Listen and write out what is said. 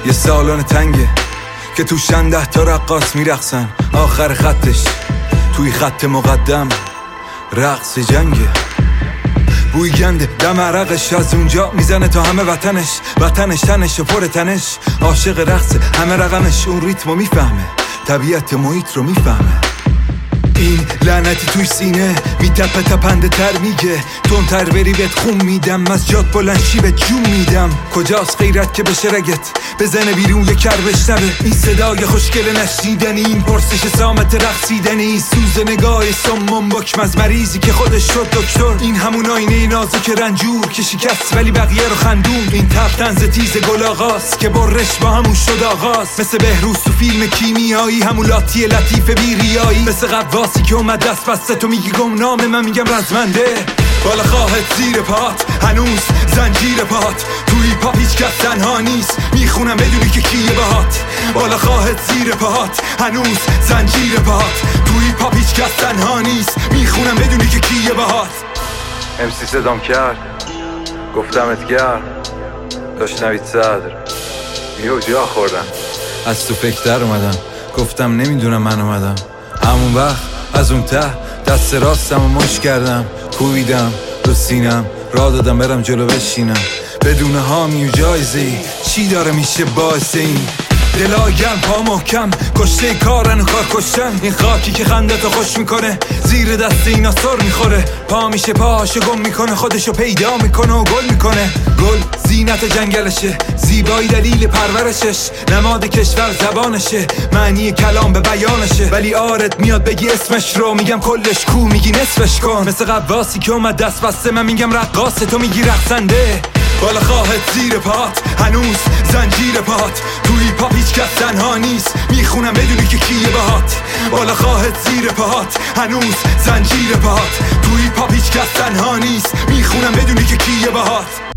یه سالن تنگه که توشن 10 تا رقاص میرقصن، آخر خطش توی خط مقدم رقص جنگه. بوی گنده دم عرقش از اونجا میزنه تا همه وطنش تنش و پر تنش، عاشق رقصه همه رقمش، اون ریتمو میفهمه، طبیعت محیط رو میفهمه. این لعنتی توی سینه میتپه تپنده تر میگه، تندتر بری بهت خون میدم، از جات بلند شی به جون میدم. کجاست غیرت که بشه رگت بزنه بیرون یه کر بشنوه؟ این صدای خوشگل نشنیدنی، این پرسش سامت رقصیدنی، سوز نگاه سمم بکم از مریضی که خودش شد دکتر. این همون آینه نازک رنجور که شکست ولی بقیه رو خندون. این تب طنز تیز گل آغاز که برش با همون شد آغاز، مثل بهروز تو فیلم کیمیایی، همون لاتی لطیف بیریایی، مثل قواسی که اومد دست بسته تو میگی گمنامه، من میگم رزمنده. بالا خواهد زیر پات هنوز زنجیر پات، توی پاپ هیچ کس تنها نیست، میخونم بدونی که کیه باهات. بالا خواهد زیر پات هنوز زنجیر پات، توی پاپ هیچ کس تنها نیست، میخونم بدونی که کیه باهات. امسی صدام کرد گفتمت گرم، داشت نوید صدر یهو جا خوردم، از تو فکر اومدم گفتم نمیدونم من اومدم. همون وقت از اون ته دست راستم و مش کردم، کوبیدم رو سینم، راه دادم برم جلو بشینم، بدون حامی و جایزه‌ای چی داره میشه باعث این؟ دلا گرم پا محکم کشته کارن و کار کشتن، این خاکی که خندتو خوش میکنه زیر دست اینا سر میخوره، پا میشه پاهاشو گم میکنه، خودشو پیدا میکنه و گل میکنه. گل زینت جنگلشه، زیبایی دلیل پرورشش، نماد کشور زبانشه، معنی کلام به بیانشه، ولی آرد میاد بگی اسمش رو، میگم کلش کو میگی نصفش کن، مثل قواسی که اومد دست بسته، من میگم رقاصه تو میگی رقصنده. بالا خواهد زیر پات هنوز زنجیر پات، توی پاپ هیچ کس تنها نیست، میخونم بدونی که کیه باهات. بالا خواهد زیر پات هنوز زنجیر پات، توی پاپ هیچ کس تنها نیست، میخونم بدونی که کیه باهات.